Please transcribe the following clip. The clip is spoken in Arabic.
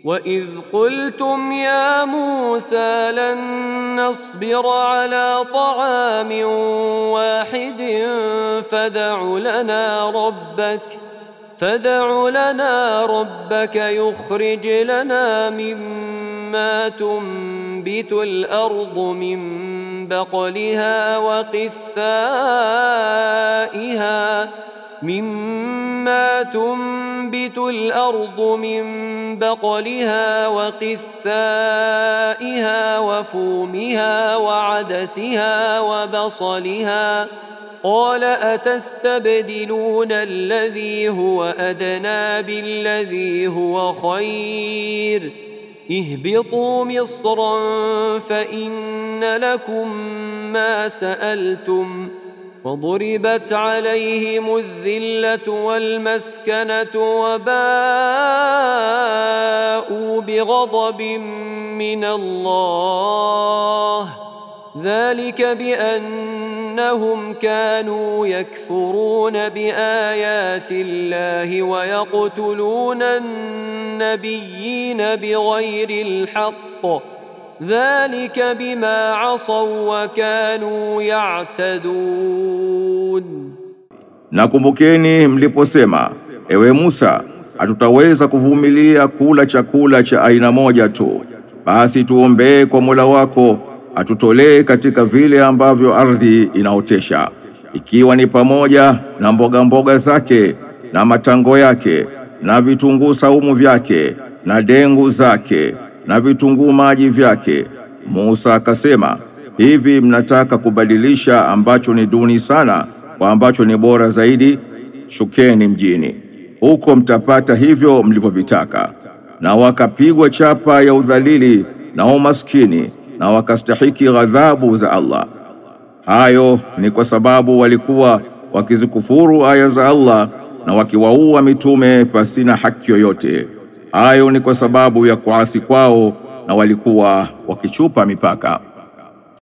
وإذ قلتم يا موسى لن نصبر على طعام واحد فادع لنا ربك يخرج لنا مما تنبت الأرض من بقلها وقثائها وفومها وعدسها وبصلها قال أتستبدلون الذي هو أدنى بالذي هو خير اهبطوا مصرا فإن لكم ما سألتم وضربت عليهم الذلة والمسكنة وباءوا بغضب من الله ذلك بأنهم كانوا يكفرون بآيات الله ويقتلون النبيين بغير الحق ذلك بما عصوا وكانوا يعتدون. Nakumbukeni mliposema, ewe Musa, hatutaweza kuvumilia kula chakula cha aina moja tu, basi tuombee kwa Mola wako atutolee katika vile ambavyo ardhi inaotesha, ikiwa ni pamoja na mboga zake na matango yake na vitunguu saumu vyake na dengu zake na vitunguu maji vyake. Musa akasema, hivi mnataka kubadilisha ambacho ni duni sana kwa ambacho ni bora zaidi? Shukeni mjini, huko mtapata hivyo mlivyovitaka. Na wakapigwa chapa ya udhalili na umaskini na wakastahiki ghadhabu za Allah. Hayo ni kwa sababu walikuwa wakizikufuru aya za Allah na wakiwaua mitume pasina haki yoyote. Hayo ni kwa sababu ya kuasi kwao na walikuwa wakichupa mipaka.